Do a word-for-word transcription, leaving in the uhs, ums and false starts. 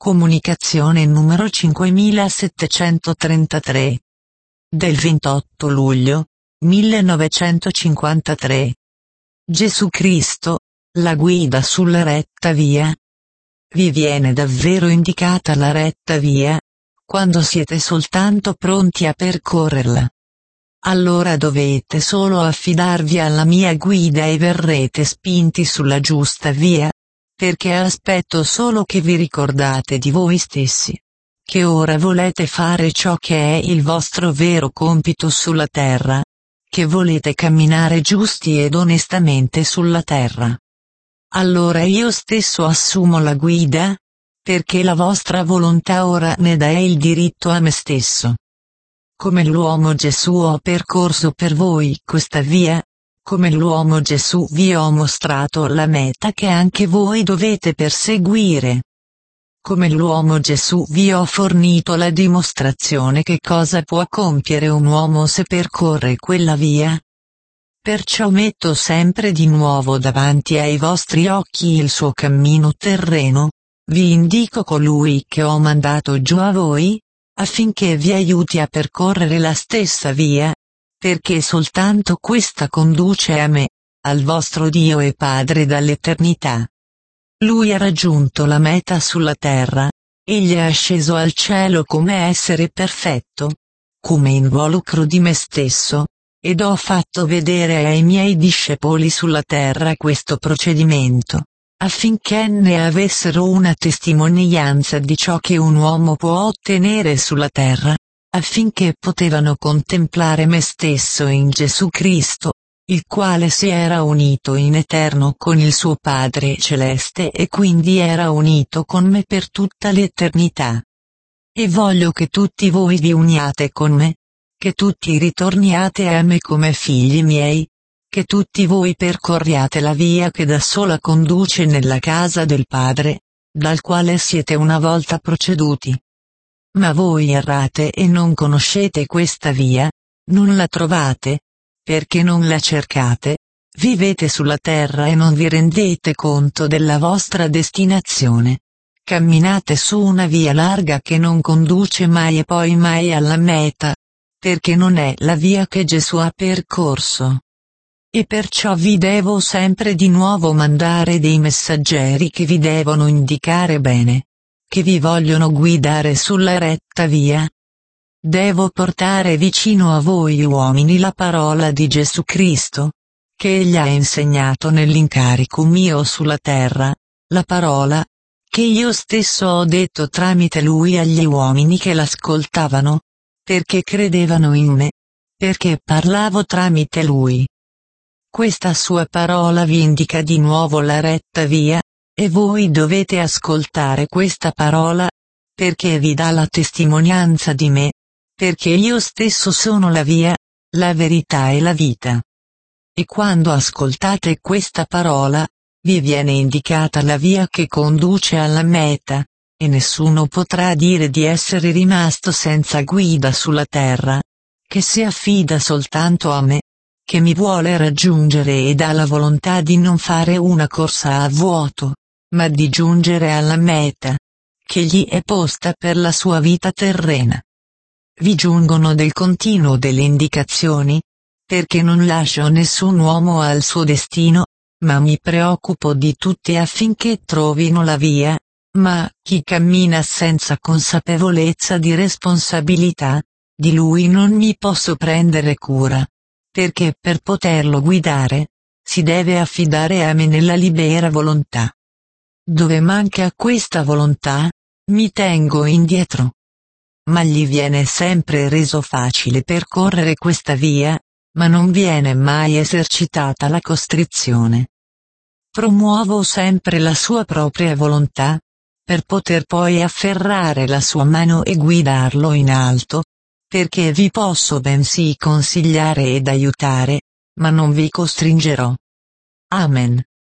Comunicazione numero cinquemilasettecentotrentatré. Del ventotto luglio millenovecentocinquantatré. Gesù Cristo, la guida sulla retta via. Vi viene davvero indicata la retta via, quando siete soltanto pronti a percorrerla. Allora dovete solo affidarvi alla mia guida e verrete spinti sulla giusta via, perché aspetto solo che vi ricordate di voi stessi, che ora volete fare ciò che è il vostro vero compito sulla terra, che volete camminare giusti ed onestamente sulla terra. Allora io stesso assumo la guida, perché la vostra volontà ora ne dà il diritto a me stesso. Come l'uomo Gesù ho percorso per voi questa via, come l'uomo Gesù vi ho mostrato la meta che anche voi dovete perseguire. Come l'uomo Gesù vi ho fornito la dimostrazione che cosa può compiere un uomo se percorre quella via. Perciò metto sempre di nuovo davanti ai vostri occhi il suo cammino terreno, vi indico colui che ho mandato giù a voi, affinché vi aiuti a percorrere la stessa via, perché soltanto questa conduce a me, al vostro Dio e Padre dall'eternità. Lui ha raggiunto la meta sulla terra, egli è sceso al cielo come essere perfetto, come involucro di me stesso, ed ho fatto vedere ai miei discepoli sulla terra questo procedimento, affinché ne avessero una testimonianza di ciò che un uomo può ottenere sulla terra, affinché potevano contemplare me stesso in Gesù Cristo, il quale si era unito in eterno con il suo Padre celeste e quindi era unito con me per tutta l'eternità. E voglio che tutti voi vi uniate con me, che tutti ritorniate a me come figli miei, che tutti voi percorriate la via che da sola conduce nella casa del Padre, dal quale siete una volta proceduti. Ma voi errate e non conoscete questa via, non la trovate, perché non la cercate, vivete sulla terra e non vi rendete conto della vostra destinazione. Camminate su una via larga che non conduce mai e poi mai alla meta, perché non è la via che Gesù ha percorso. E perciò vi devo sempre di nuovo mandare dei messaggeri che vi devono indicare bene, che vi vogliono guidare sulla retta via. Devo portare vicino a voi uomini la parola di Gesù Cristo, che egli ha insegnato nell'incarico mio sulla terra, la parola, che io stesso ho detto tramite lui agli uomini che l'ascoltavano, perché credevano in me, perché parlavo tramite lui. Questa sua parola vi indica di nuovo la retta via, e voi dovete ascoltare questa parola, perché vi dà la testimonianza di me, perché io stesso sono la via, la verità e la vita. E quando ascoltate questa parola, vi viene indicata la via che conduce alla meta, e nessuno potrà dire di essere rimasto senza guida sulla terra, che si affida soltanto a me, che mi vuole raggiungere ed ha la volontà di non fare una corsa a vuoto, ma di giungere alla meta, che gli è posta per la sua vita terrena. Vi giungono del continuo delle indicazioni, perché non lascio nessun uomo al suo destino, ma mi preoccupo di tutti affinché trovino la via, ma chi cammina senza consapevolezza di responsabilità, di lui non mi posso prendere cura, perché per poterlo guidare, si deve affidare a me nella libera volontà. Dove manca questa volontà, mi tengo indietro. Ma gli viene sempre reso facile percorrere questa via, ma non viene mai esercitata la costrizione. Promuovo sempre la sua propria volontà, per poter poi afferrare la sua mano e guidarlo in alto, perché vi posso bensì consigliare ed aiutare, ma non vi costringerò. Amen.